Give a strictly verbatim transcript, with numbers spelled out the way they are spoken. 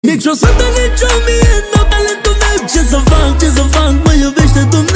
Nici o sută, nici o mie, n-am talentul meu. Ce să fac, ce să fac, mă iubește Dumnezeu.